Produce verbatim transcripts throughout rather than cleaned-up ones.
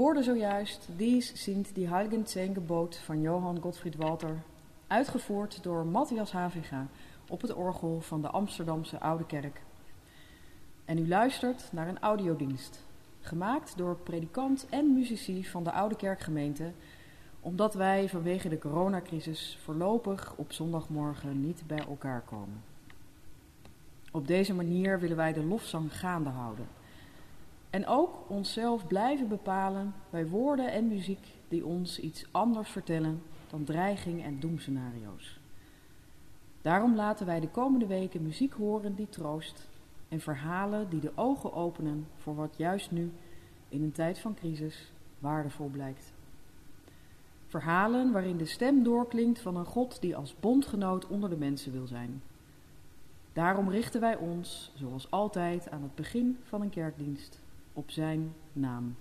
hoorden zojuist Dies sind die Heiligen Zehn Gebot van Johann Gottfried Walther, uitgevoerd door Matthias Haviga op het orgel van de Amsterdamse Oude Kerk. En u luistert naar een audiodienst, gemaakt door predikant en muzici van de Oude Kerkgemeente, omdat wij vanwege de coronacrisis voorlopig op zondagmorgen niet bij elkaar komen. Op deze manier willen wij de lofzang gaande houden. En ook onszelf blijven bepalen bij woorden en muziek die ons iets anders vertellen dan dreiging en doemscenario's. Daarom laten wij de komende weken muziek horen die troost en verhalen die de ogen openen voor wat juist nu, in een tijd van crisis, waardevol blijkt. Verhalen waarin de stem doorklinkt van een God die als bondgenoot onder de mensen wil zijn. Daarom richten wij ons, zoals altijd aan het begin van een kerkdienst, op zijn naam.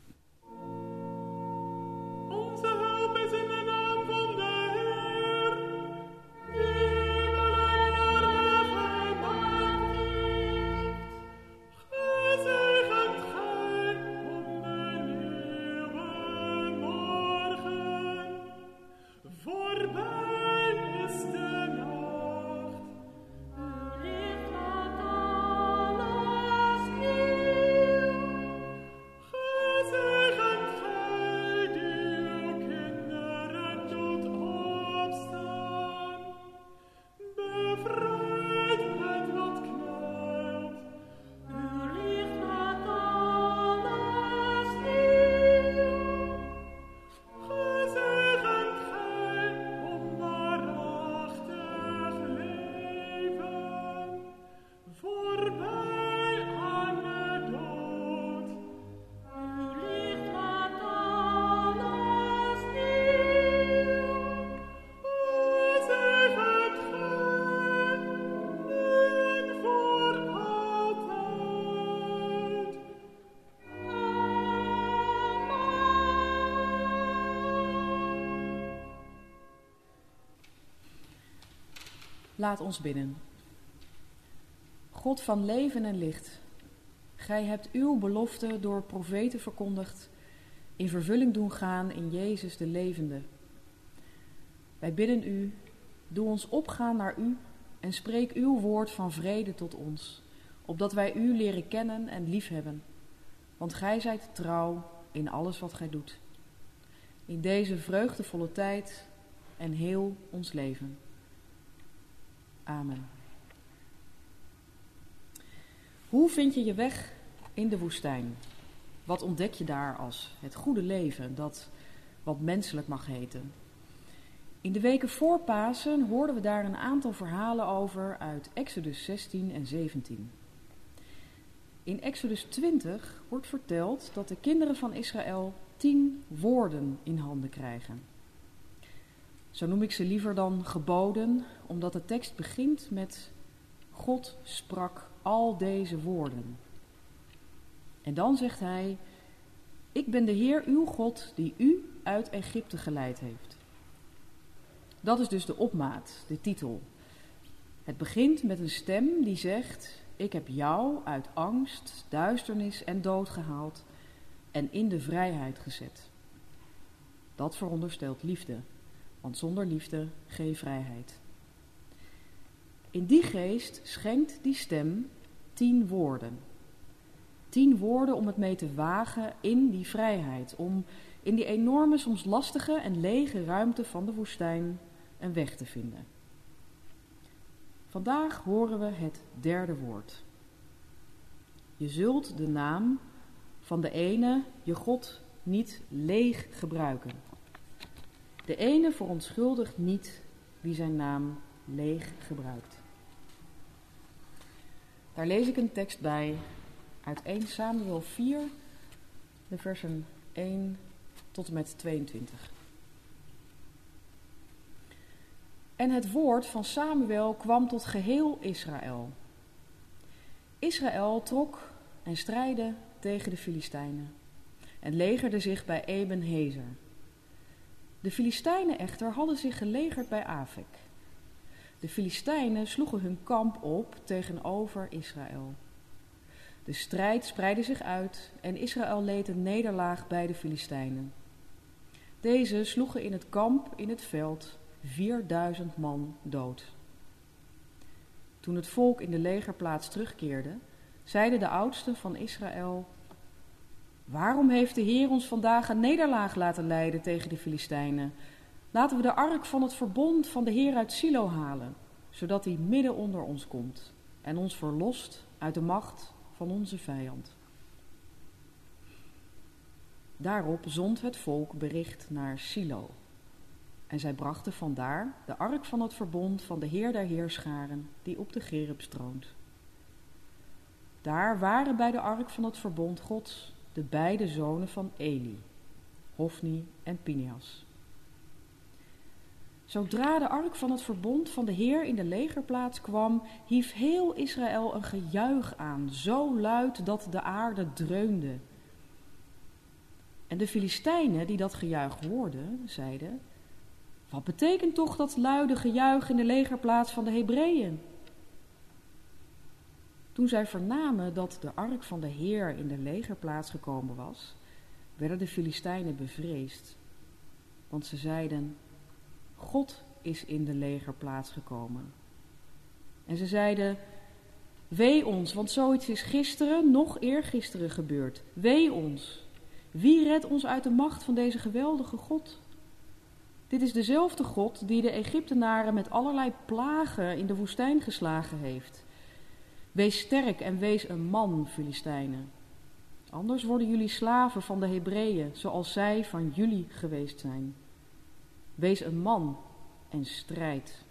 Onze hulp is in de naam van de Heer, die weleer gemaakt heeft. Gezegend gij om de nieuwe morgen. Voorbij is de nacht. U licht laat alles nieuw. Gezegend gij die uw kinderen doet opstaan. Bevrijd het wat knelt. U licht laat alles nieuw. Gezegend gij onwaarachtig leven. Voorbij aan de dood. U licht laat alles nieuw. Gezegend gij en voor altijd. Laat ons bidden. God van leven en licht, gij hebt uw belofte door profeten verkondigd, in vervulling doen gaan in Jezus de levende. Wij bidden u, doe ons opgaan naar u en spreek uw woord van vrede tot ons, opdat wij u leren kennen en liefhebben, want gij zijt trouw in alles wat gij doet. In deze vreugdevolle tijd en heel ons leven. Amen. Hoe vind je je weg in de woestijn? Wat ontdek je daar als het goede leven, dat wat menselijk mag heten? In de weken voor Pasen hoorden we daar een aantal verhalen over uit Exodus zestien en zeventien. In Exodus twintig wordt verteld dat de kinderen van Israël tien woorden in handen krijgen. Zo noem ik ze liever dan geboden, omdat de tekst begint met God sprak al deze woorden. En dan zegt hij, ik ben de Heer uw God die u uit Egypte geleid heeft. Dat is dus de opmaat, de titel. Het begint met een stem die zegt, ik heb jou uit angst, duisternis en dood gehaald en in de vrijheid gezet. Dat veronderstelt liefde. Want zonder liefde geen vrijheid. In die geest schenkt die stem tien woorden. Tien woorden om het mee te wagen in die vrijheid. Om in die enorme, soms lastige en lege ruimte van de woestijn een weg te vinden. Vandaag horen we het derde woord. Je zult de naam van de ene, je God, niet leeg gebruiken. De ene verontschuldigt niet wie zijn naam leeg gebruikt. Daar lees ik een tekst bij uit eerste Samuel vier, de versen één tot en met tweeëntwintig. En het woord van Samuel kwam tot geheel Israël. Israël trok en strijdde tegen de Filistijnen en legerde zich bij Eben-Hezer. De Filistijnen echter hadden zich gelegerd bij Afek. De Filistijnen sloegen hun kamp op tegenover Israël. De strijd spreidde zich uit en Israël leed een nederlaag bij de Filistijnen. Deze sloegen in het kamp in het veld vierduizend man dood. Toen het volk in de legerplaats terugkeerde, zeiden de oudsten van Israël: waarom heeft de Heer ons vandaag een nederlaag laten lijden tegen de Filistijnen? Laten we de ark van het verbond van de Heer uit Silo halen, zodat hij midden onder ons komt en ons verlost uit de macht van onze vijand. Daarop zond het volk bericht naar Silo. En zij brachten vandaar de ark van het verbond van de Heer der Heerscharen, die op de Gerub stroont. Daar waren bij de ark van het verbond Gods de beide zonen van Eli, Hofni en Pinehas. Zodra de ark van het verbond van de Heer in de legerplaats kwam, hief heel Israël een gejuich aan, zo luid dat de aarde dreunde. En de Filistijnen die dat gejuich hoorden, zeiden: wat betekent toch dat luide gejuich in de legerplaats van de Hebreeën? Toen zij vernamen dat de ark van de Heer in de legerplaats gekomen was, werden de Filistijnen bevreesd. Want ze zeiden: God is in de legerplaats gekomen. En ze zeiden: wee ons, want zoiets is gisteren, nog eergisteren gebeurd. Wee ons. Wie redt ons uit de macht van deze geweldige God? Dit is dezelfde God die de Egyptenaren met allerlei plagen in de woestijn geslagen heeft. Wees sterk en wees een man, Filistijnen. Anders worden jullie slaven van de Hebreeën, zoals zij van jullie geweest zijn. Wees een man en strijd.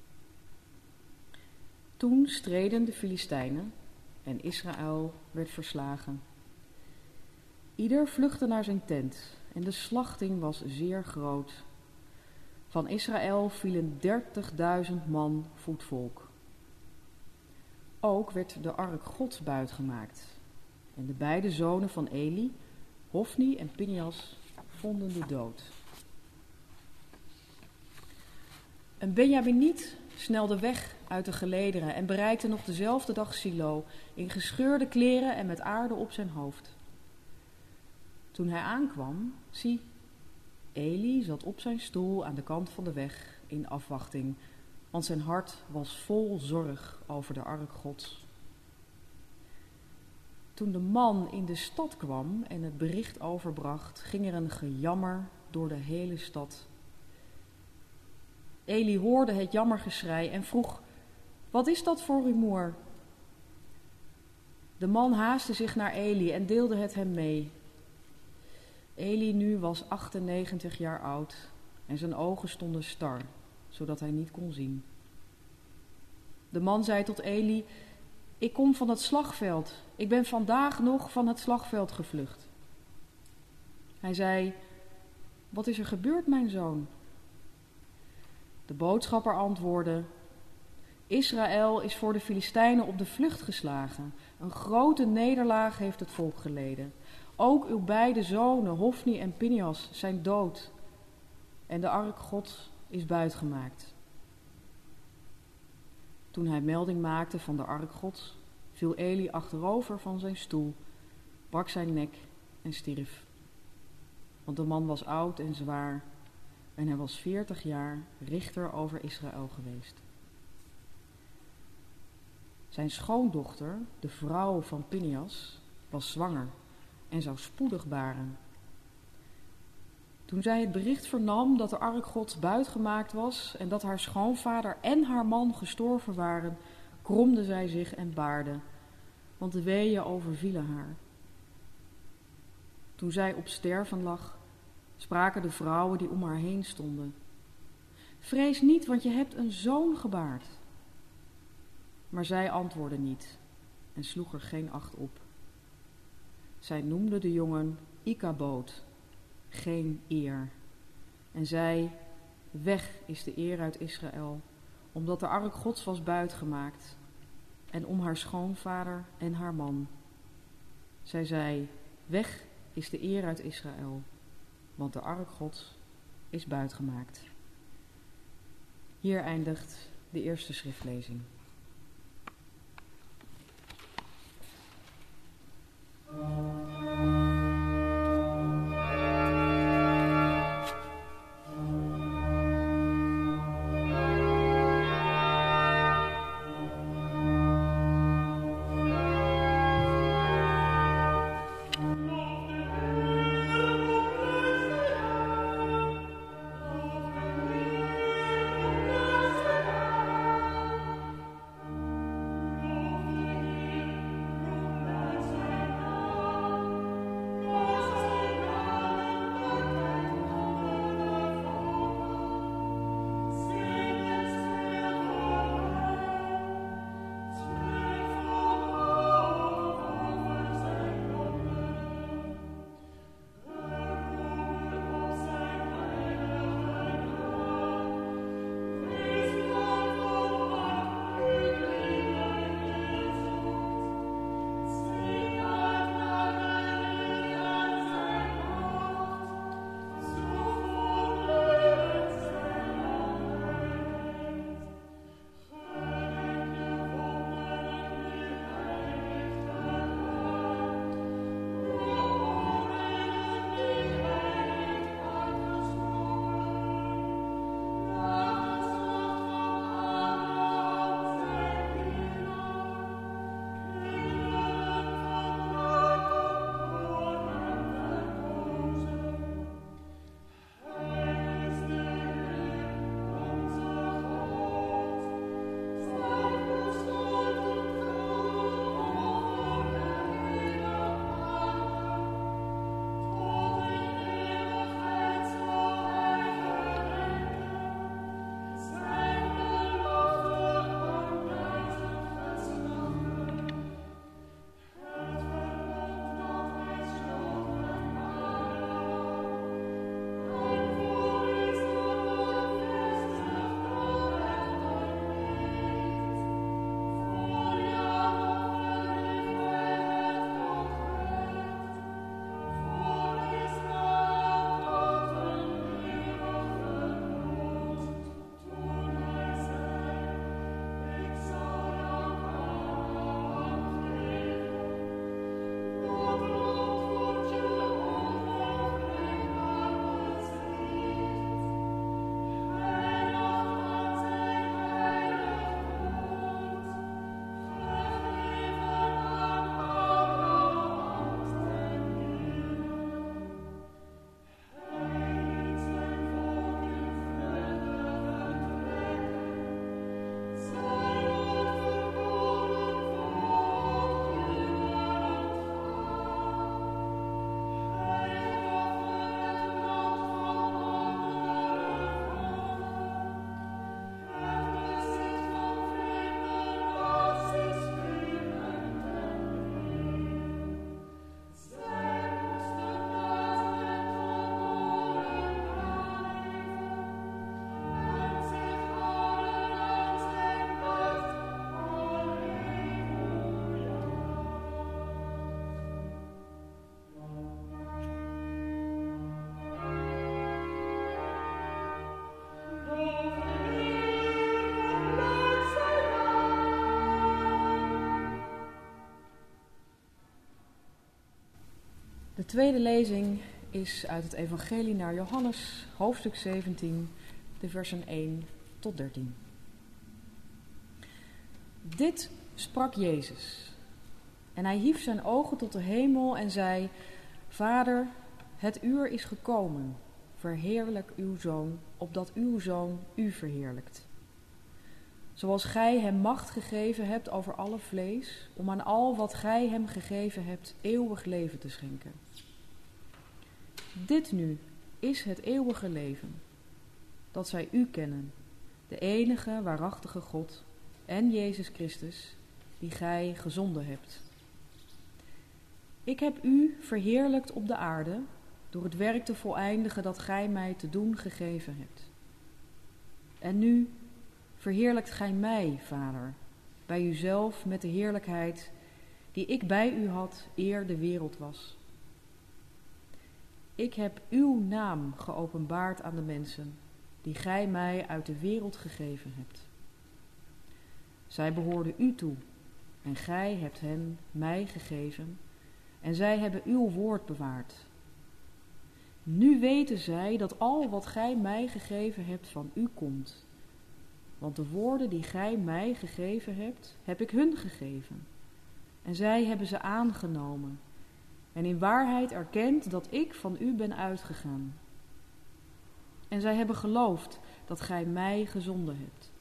Toen streden de Filistijnen en Israël werd verslagen. Ieder vluchtte naar zijn tent en de slachting was zeer groot. Van Israël vielen dertigduizend man voetvolk. Ook werd de ark Gods buitgemaakt. En de beide zonen van Eli, Hofni en Pinehas, vonden de dood. Een Benjaminiet snelde weg uit de gelederen en bereikte nog dezelfde dag Silo, in gescheurde kleren en met aarde op zijn hoofd. Toen hij aankwam, zie, Eli zat op zijn stoel aan de kant van de weg in afwachting, want zijn hart was vol zorg over de ark Gods. Toen de man in de stad kwam en het bericht overbracht, ging er een gejammer door de hele stad. Eli hoorde het jammergeschrei en vroeg: wat is dat voor rumoer? De man haastte zich naar Eli en deelde het hem mee. Eli nu was achtennegentig jaar oud en zijn ogen stonden star, zodat hij niet kon zien. De man zei tot Eli: ik kom van het slagveld. Ik ben vandaag nog van het slagveld gevlucht. Hij zei: wat is er gebeurd, mijn zoon? De boodschapper antwoordde: Israël is voor de Filistijnen op de vlucht geslagen. Een grote nederlaag heeft het volk geleden. Ook uw beide zonen, Hofni en Pinehas, zijn dood. En de ark Gods is buitgemaakt. Toen hij melding maakte van de ark Gods, viel Eli achterover van zijn stoel, brak zijn nek en stierf. Want de man was oud en zwaar en hij was veertig jaar richter over Israël geweest. Zijn schoondochter, de vrouw van Pinehas, was zwanger en zou spoedig baren. Toen zij het bericht vernam dat de ark Gods buitgemaakt was en dat haar schoonvader en haar man gestorven waren, kromde zij zich en baarde, want de weeën overvielen haar. Toen zij op sterven lag, spraken de vrouwen die om haar heen stonden: vrees niet, want je hebt een zoon gebaard. Maar zij antwoordde niet en sloeg er geen acht op. Zij noemde de jongen Ikabood, geen eer. En zei: weg is de eer uit Israël, omdat de ark Gods was buitgemaakt, en om haar schoonvader en haar man. Zij zei: weg is de eer uit Israël, want de ark Gods is buitgemaakt. Hier eindigt de eerste schriftlezing. tweede lezing is uit het Evangelie naar Johannes, hoofdstuk zeventien, de versen één tot dertien. Dit sprak Jezus, en hij hief zijn ogen tot de hemel en zei: Vader, het uur is gekomen, verheerlijk uw Zoon, opdat uw Zoon u verheerlijkt. Zoals gij hem macht gegeven hebt over alle vlees, om aan al wat gij hem gegeven hebt eeuwig leven te schenken. Dit nu is het eeuwige leven, dat zij u kennen, de enige waarachtige God en Jezus Christus, die gij gezonden hebt. Ik heb u verheerlijkt op de aarde, door het werk te voleindigen dat gij mij te doen gegeven hebt. En nu verheerlijkt gij mij, Vader, bij uzelf met de heerlijkheid die ik bij u had eer de wereld was. Ik heb uw naam geopenbaard aan de mensen, die gij mij uit de wereld gegeven hebt. Zij behoorden u toe, en gij hebt hen mij gegeven, en zij hebben uw woord bewaard. Nu weten zij dat al wat gij mij gegeven hebt van u komt. Want de woorden die gij mij gegeven hebt, heb ik hun gegeven. En zij hebben ze aangenomen. En in waarheid erkend dat ik van u ben uitgegaan. En zij hebben geloofd dat gij mij gezonden hebt.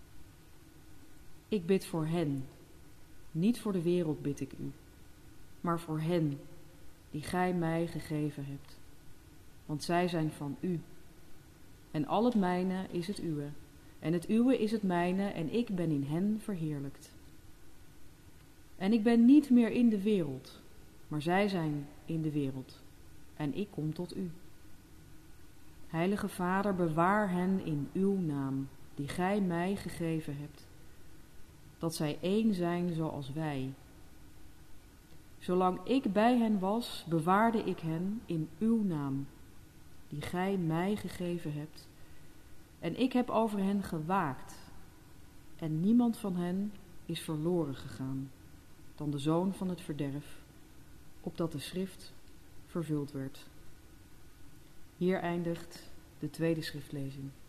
Ik bid voor hen. Niet voor de wereld bid ik u, maar voor hen die gij mij gegeven hebt. Want zij zijn van u. En al het mijne is het uwe. En het uwe is het mijne, en ik ben in hen verheerlijkt. En ik ben niet meer in de wereld, maar zij zijn in de wereld, en ik kom tot u. Heilige Vader, bewaar hen in uw naam, die gij mij gegeven hebt, dat zij één zijn zoals wij. Zolang ik bij hen was, bewaarde ik hen in uw naam, die gij mij gegeven hebt, en ik heb over hen gewaakt, en niemand van hen is verloren gegaan, dan de zoon van het verderf, opdat de schrift vervuld werd. Hier eindigt de tweede schriftlezing.